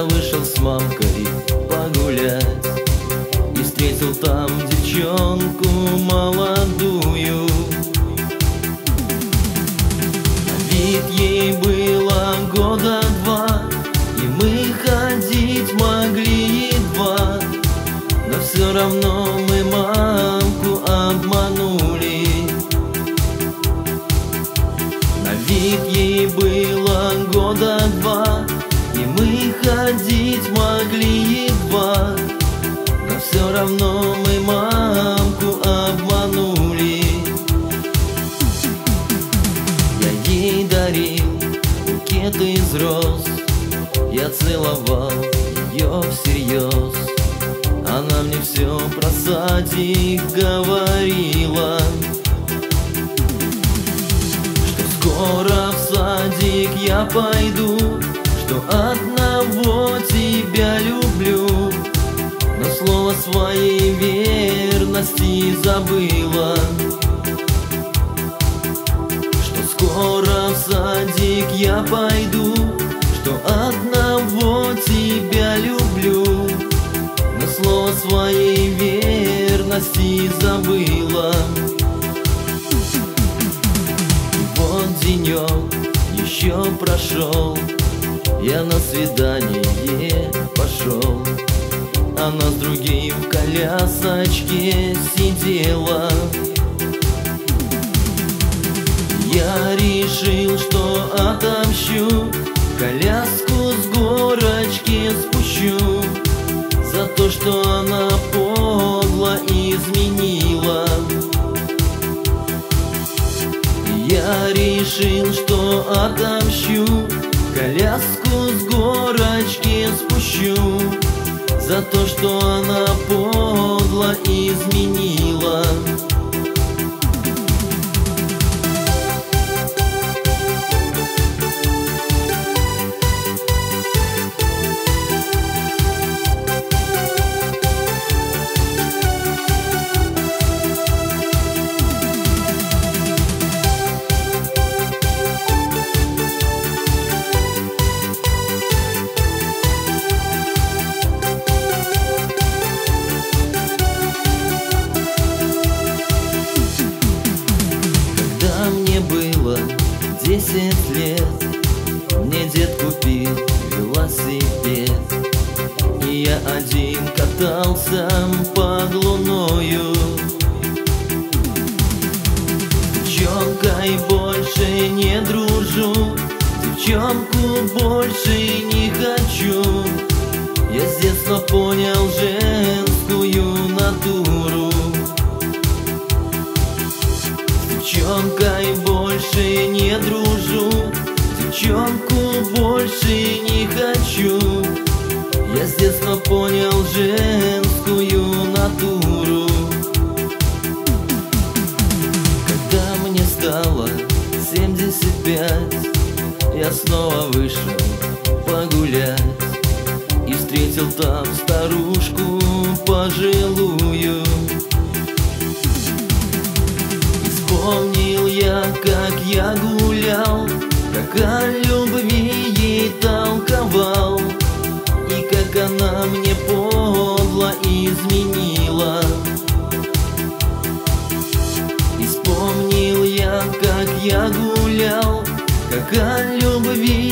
Я вышел с мамкой погулять и встретил там девчонку молодую. На вид ей было года 2, и мы ходить могли едва, но все равно мы мамку обманули. На вид ей было года 2, и мы ходить могли едва, но все равно мы мамку обманули. Я ей дарил букеты из роз, я целовал ее всерьез. Она мне все про садик говорила, что скоро в садик я пойду, что одного тебя люблю, но слово своей верности забыла. Что скоро в садик я пойду, что одного тебя люблю, но слово своей верности забыла. И вот денек еще прошел, я на свидание пошел. Она с другим в колясочке сидела. Я решил, что отомщу, коляску с горочки спущу за то, что она подло изменила. Я решил, что отомщу, коляску с горочки спущу за то, что она подло изменила. Мне было 10 лет, мне дед купил велосипед, и я один катался под луною. С девчонкой больше не дружу, девчонку больше не хочу. Я с детства понял женскую натуру. С девчонкой больше не дружу, девчонку больше не хочу. Я с детства понял женскую натуру. Когда мне стало 75, я снова вышел погулять и встретил там старушку пожилую. Вспомнил я, как я гулял, как о любви ей толковал, и как она мне подло изменила. И вспомнил я, как я гулял, как о любви